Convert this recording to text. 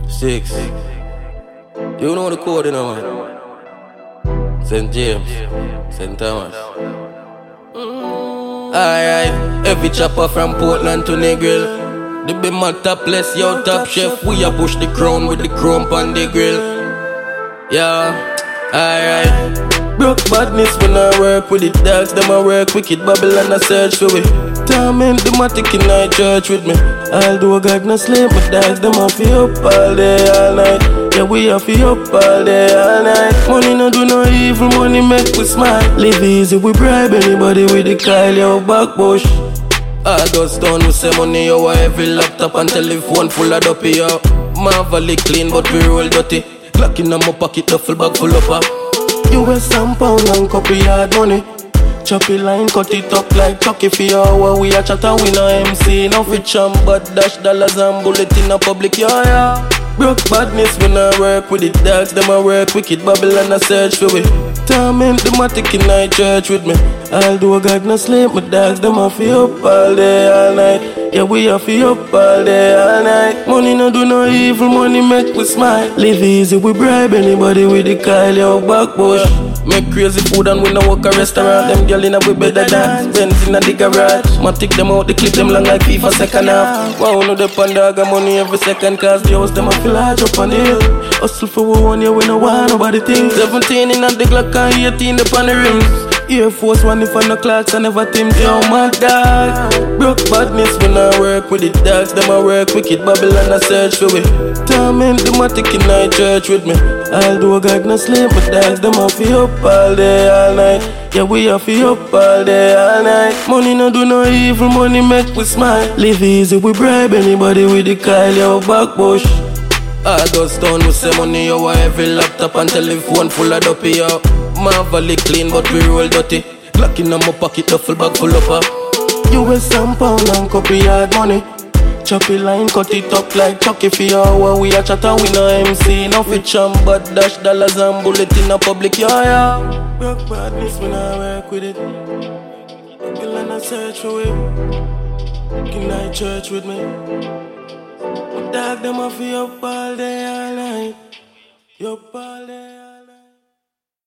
6. You know the code, you know, man. St. James, St. Thomas. Alright, every chopper from Portland to Negril. The be my topless, yo top chef. We a push the crown with the chrome on the grill. Yeah, alright. Broke badness when I work with it. Dogs, them I work wicked. Babylon I search for it. Torment the matic in night church with me. Although God no sleep, but dogs, them I feel up all day, all night. Yeah, we have feel up all day, all night. Money no do no evil, money make we smile. Live easy, we bribe anybody with the Kyle, yo, back bush. August done, we say money, yo, every laptop and telephone full of dopey, yo. Marvelly clean, but we roll dirty. Glock in my pocket, duffel bag full of US some pound and copy hard money. Choppy line, cut it up like Chucky for your we a chat and we no MC. No fit champ, but dash dollars and bullet in a public, yeah. Broke badness when I work with it. Dogs, them I work wicked. Babylon I search for it. Torment the matic in night church with me. Although God no sleep, my dogs, them I feel up all day, all night. Yeah, we a feel up all day, all night. Money no do no evil, money make we smile. Live easy, we bribe anybody with the Kyle, yo, back bush. Make crazy food and we no work a restaurant. Them girl in a we better dance. Benz in a the garage. Matic them out, they clip them long like FIFA second half. Wow, no depend dog got money every second. Cause the house them a feel large up on it. Hustle for 1 year, we no want nobody think. 17 in a the Glock and 18 up on the rims. Air Force One if I no clocks and never team. Yo, my dog. Broke badness when I work with it. Dogs, them I work wicked. Babylon I search for it. Torment the matic in night church with me. Although God no sleep, but dogs, them I feel up all day, all night. Yeah, we a feel up all day, all night. Money no do no evil, money make we smile. Live easy, we bribe anybody with the Kyle, yo, back bush. August done, we say money, yo, every laptop and telephone full of dopey, yo. Marvelly clean, but we roll dirty. Glock in my pocket, duffel bag full of US some pound and copy hard money. Choppy line, cut it up like Chucky for your we a chat and we no MC. No fit champ, but dash dollars and bullet in a public, yeah. Broke badness when I work with it. Girl and I search for it. In night church with me. My dog them a feel up all day, all night. Up all day.